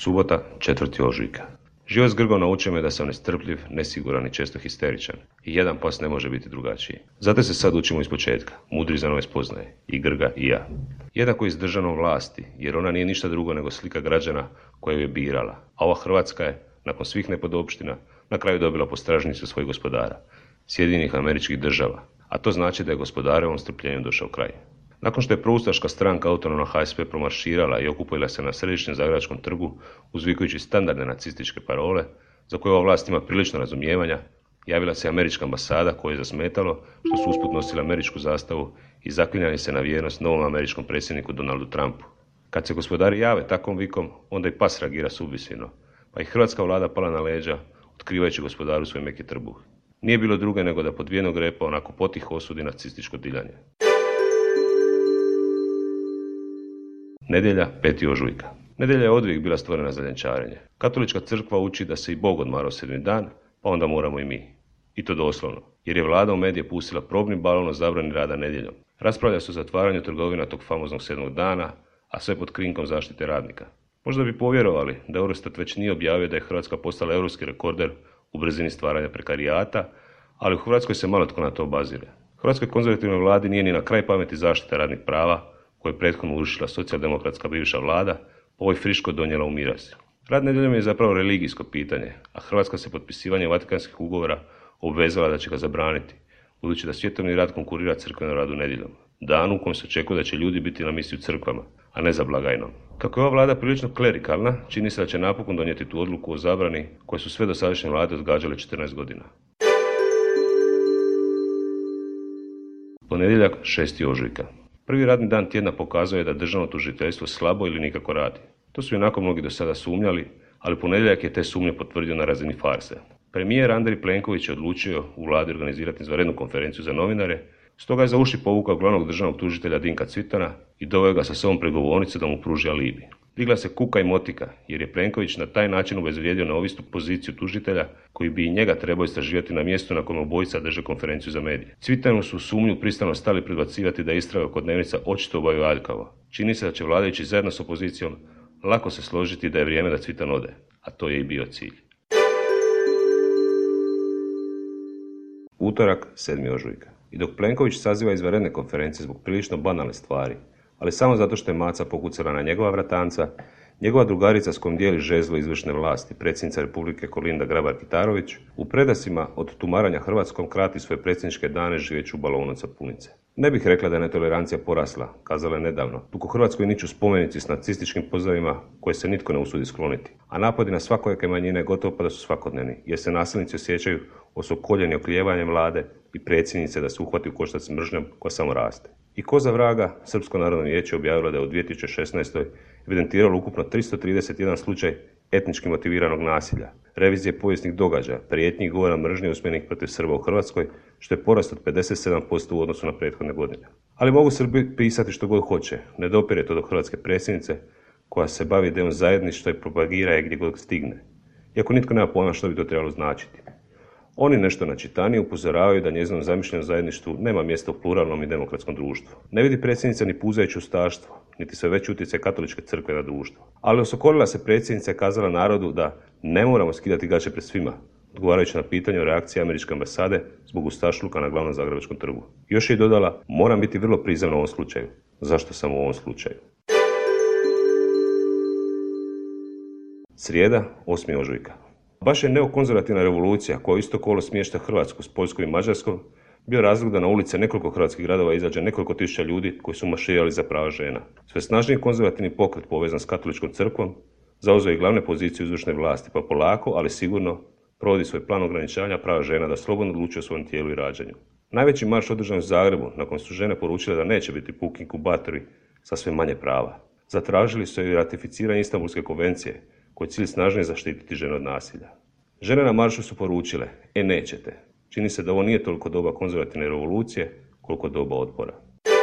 Subota, 4. ožujka. Život s Grgom naučio me da sam nestrpljiv, nesiguran i često histeričan. I jedan pas ne može biti drugačiji. Zato se sad učimo ispočetka, mudri za nove spoznaje. I Grga i ja. Jednako i s državnom vlasti, jer ona nije ništa drugo nego slika građana koja ju je birala. A ova Hrvatska je, nakon svih nepodopština, na kraju dobila postražnicu svojih gospodara, Sjedinjenih Američkih Država. A to znači da je gospodarevom strpljenju došao kraj. Nakon što je proustaška stranka Autonomna HSP promarširala i okupila se na središnjem Zagrebačkom trgu, uzvikujući standardne nacističke parole, za koje ova vlast ima prilično razumijevanja, javila se američka ambasada kojoj je zasmetalo što su usput nosili američku zastavu i zaklinjali se na vjernost novom američkom predsjedniku Donaldu Trumpu. Kad se gospodari jave takvom vikom, onda i pas reagira subvisivno, pa i hrvatska vlada pala na leđa, otkrivajući gospodaru svoj meki trbuh. Nije bilo druge nego da pod vijenog repa onako potiho osudi nacističko diljanje. Nedjelja, 5. ožujka. Nedjelja je odvijek bila stvorena za ljenčarenje. Katolička crkva uči da se i Bog odmarao 7. dan, pa onda moramo i mi. I to doslovno, jer je vlada u medije pustila probni balon o zabrani rada nedjeljom. Raspravlja se o zatvaranju trgovina tog famoznog 7. dana, a sve pod krinkom zaštite radnika. Možda bi povjerovali da Eurostat već nije objavio da je Hrvatska postala europski rekorder u brzini stvaranja prekarijata, ali u Hrvatskoj se malo tko na to obazire. Hrvatskoj konzervativnoj vladi nije ni na kraj pameti zaštita radnih prava, koje je prethodno urušila socijaldemokratska bivša vlada, po ovoj friško donijela u miraz. Rad nedjeljom je zapravo religijsko pitanje, a Hrvatska se potpisivanjem Vatikanskih ugovora obvezala da će ga zabraniti, budući da svjetovni rad konkurira crkvenom radu nedjeljom, danu u kojem se očekuje da će ljudi biti na misiji u crkvama, a ne za blagajnom. Kako je ova vlada prilično klerikalna, čini se da će napokon donijeti tu odluku o zabrani koje su sve dosadašnje vlade odgađale 14 godina. Ponedjeljak, 6. ožujka. Prvi radni dan tjedna pokazuje da državno tužiteljstvo slabo ili nikako radi. To su onako mnogi do sada sumnjali, ali ponedjeljak je te sumnje potvrdio na razini farse. Premijer Andrej Plenković je odlučio u vladi organizirati izvanrednu konferenciju za novinare, stoga je za uši povukao glavnog državnog tužitelja Dinka Cvitana i doveo ga sa sobom pred govornicu da mu pruži alibi. Digla se kuka i motika, jer je Plenković na taj način obezvrijedio neovisnu poziciju tužitelja koji bi i njega trebao istraživati na mjestu na kojem obojica drže konferenciju za medije. Cvitanu su sumnju pristrano stali predbacivati da istraga oko Dnevnica očito obavio aljkavo. Čini se da će vladajući zajedno s opozicijom lako se složiti da je vrijeme da Cvitan ode, a to je i bio cilj. Utorak, 7. ožujka. I dok Plenković saziva izvanredne konferencije zbog prilično banalne stvari, ali samo zato što je maca pokucala na njegova vratanca, njegova drugarica s kojom dijeli žezlo izvršne vlasti, predsjednica Republike Kolinda Grabar-Kitarović, u predasima od tumaranja Hrvatskom krati svoje predsjedničke dane živeći u balonu od sapunice. Ne bih rekla da je netolerancija porasla, kazala je nedavno, dok u Hrvatskoj niču spomenici s nacističkim pozdravima koje se nitko ne usudi skloniti. A napadi na svakojake manjine gotovo pa da su svakodnevni, jer se nasilnici osjećaju osokoljeni oklijevanjem vlade i predsjednice da se uhvati u koštac s mržnjom koja samo raste. I ko za vraga, Srpsko narodno vijeće objavilo da je u 2016. evidentiralo ukupno 331 slučaj etnički motiviranog nasilja, revizije povijesnih događaja, prijetnji i govora mržnje usmjerenih protiv Srba u Hrvatskoj, što je porast od 57% u odnosu na prethodne godine. Ali mogu Srbi pisati što god hoće, ne dopire to do hrvatske predsjednice, koja se bavi idejom zajedništva i propagira je gdje god stigne. Iako nitko nema pojma što bi to trebalo značiti. Oni nešto načitani upozoravaju da njezinom zamišljenom zajedništvu nema mjesta u pluralnom i demokratskom društvu. Ne vidi predsjednica ni puzajuće ustaštvo, niti sve veći utjecaj katoličke crkve na društvo. Ali osokolila se predsjednica i kazala narodu da ne moramo skidati gaće pred svima, odgovarajući na pitanje o reakciji američke ambasade zbog ustašluka na glavnom Zagrebačkom trgu. Još je i dodala, moram biti vrlo prizemna u ovom slučaju. Zašto samo u ovom slučaju? Srijeda, 8. ožujka. Baš je neokonzervativna revolucija koja isto kolo smješta Hrvatsku s Poljskom i Mađarskom bio razlog da na ulice nekoliko hrvatskih gradova izađe nekoliko tisuća ljudi koji su marširali za prava žena. Sve snažniji konzervativni pokret povezan s katoličkom crkvom zauzeo i glavne pozicije izvršne vlasti, pa polako, ali sigurno provodi svoj plan ograničavanja prava žena da slobodno odlučuju o svom tijelu i rađanju. Najveći marš održan u Zagrebu, nakon su žene poručile da neće biti puki inkubatori sa sve manje prava. Zatražili su i ratificiranje Istanbulske konvencije, koji je cilj snažnije zaštititi žene od nasilja. Žene na maršu su poručile, nećete. Čini se da ovo nije toliko doba konzervativne revolucije, koliko doba otpora.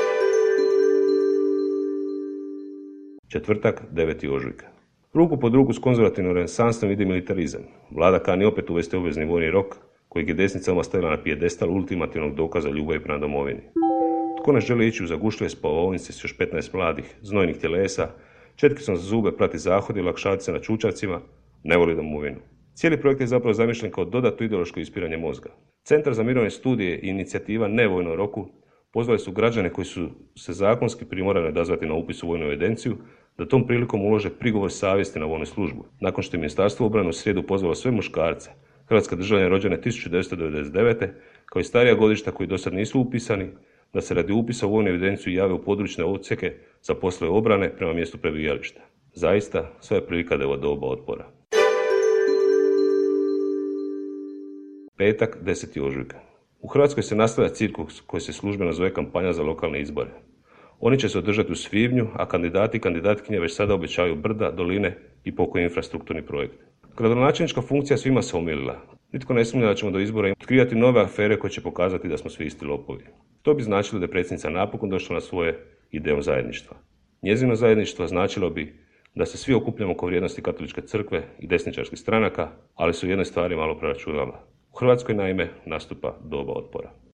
Četvrtak, 9. ožujka. Ruku pod ruku s konzervativnom renesansom ide militarizam. Vlada kani opet uvesti obvezni vojni rok, kojeg je desnica stavila na pijedestal ultimativnog dokaza ljubavi prema domovini. Tko ne želi ići u zagušljive spavaonice s još 15 mladih, znojnih tjelesa, Četkicom za zube prati zahodi, olakšavati se na čučavcima, ne voli domovinu. Cijeli projekt je zapravo zamišljen kao dodatno ideološko ispiranje mozga. Centar za mirovne studije i inicijativa Nevojno roku pozvali su građane koji su se zakonski primorani odazvati na upis u vojnu evidenciju da tom prilikom ulože prigovor savjesti na vojnu službu. Nakon što je Ministarstvo obrane u srijedu pozvalo sve muškarce, hrvatske državljane rođene 1999. kao i starija godišta koji dosad nisu upisani, da se radi upisa u vojnu evidenciju jave u područne odsjeke za poslove obrane prema mjestu prebivališta. Zaista, sve je prilika da je ovo doba otpora. Petak, 10. ožujka. U Hrvatskoj se nastavlja cirkus koji se službeno zove kampanja za lokalne izbore. Oni će se održati u svibnju, a kandidati i kandidatkinje već sada obećavaju brda, doline i pokoji infrastrukturni projekt. Gradonačelnička funkcija svima se omilila. Nitko ne sumnja da ćemo do izbora otkrivati nove afere koje će pokazati da smo svi isti lopovi. To bi značilo da je predsjednica napokon došla na svoje idejom zajedništva. Njezino zajedništvo značilo bi da se svi okupljamo oko vrijednosti katoličke crkve i desničarskih stranaka, ali su u jednoj stvari malo preračunala. U Hrvatskoj naime nastupa doba otpora.